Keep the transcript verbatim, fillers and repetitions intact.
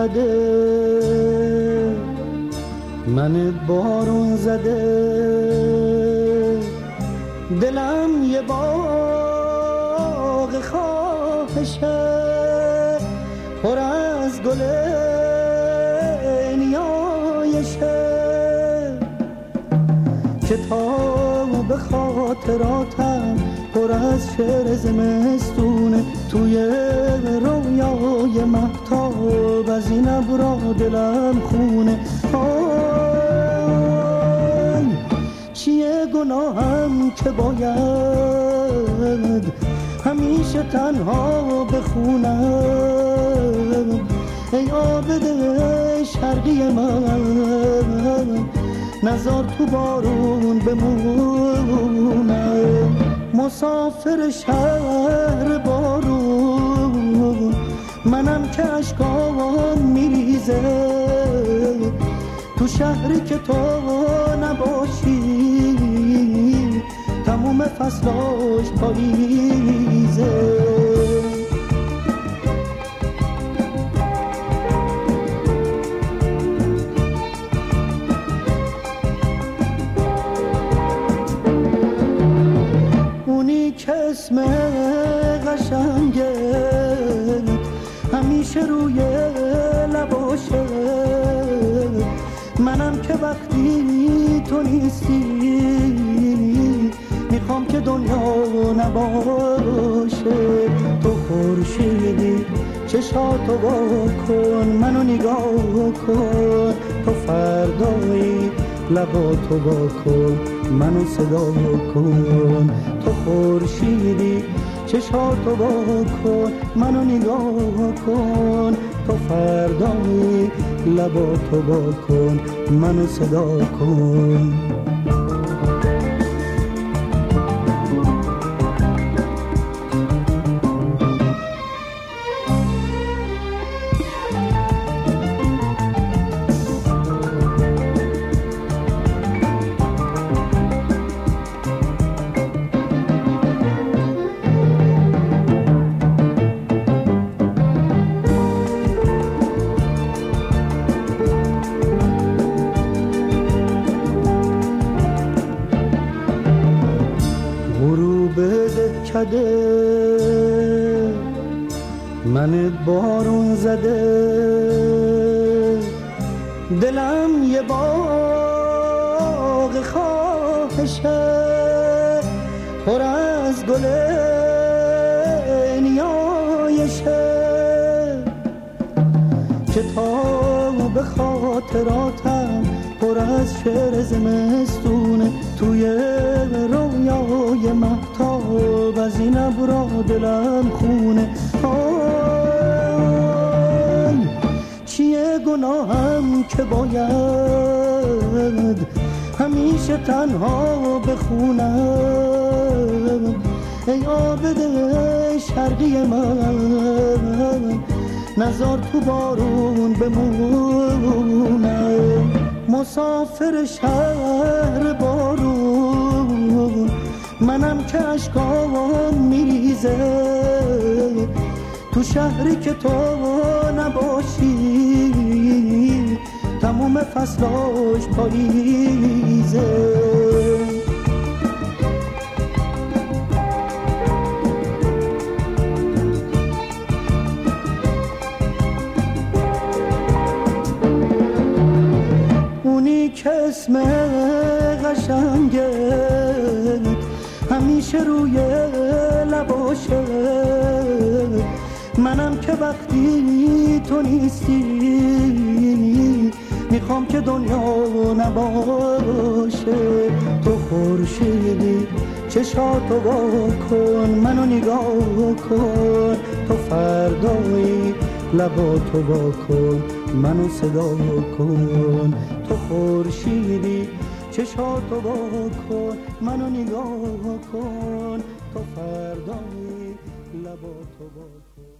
دهکده من بارون زده، دلم یه باغ خواهشه پر از گل نیایشه، کتاب خاطراتم پر از شعر زمستونه، توی رویای مهتاب از این ابرا دلم خونه. آی چیه گناهم که باید همیشه تنها بخونم، ای عابد شرقی من نزار تو بارون بمونم، مسافر شهر بارون منم که اشکام میریزه، تو شهری که تو نباشی تموم فصلاش پاییزه. که اسم قشنگه همیشه روی لباشه، منم که وقتی تو نیستی میخوام که دنیا نباشه. تو خورشیدی چشاتو وا کن منو نگاه کن، تو فردایی لباتو وا کن منو صدا کن، تو خورشیدی چشاتو وا کن منو نگاه کن، تو فردایی لباتو وا کن منو صدا کن. من بارون زده، دلم یه باغ خواهشه پر از گل نیایشه، کتاب خاطراتم پر از شعر زمستونه، توی رویای مهتاب از این ابرا دلم خونه. آی چیه گناهم که باید همیشه تنها بخونم، ای عابد شرقی من نزار تو بارون بمونم، مسافر شهر بارون منم که اشکام میریزه، تو شهری که تو نباشی تموم فصلاش پاییزه. که اسم قشنگه همیشه روی لباشه، منم که وقتی تو نیستی میخوام که دنیا نباشه. تو خورشیدی چشاتو وا کن منو نگاه کن، تو فردایی لباتو وا کن منو صدا کن، تو خورشیدی چشاتو وا کن منو نگاه کن، تو فردایی لباتو وا کن.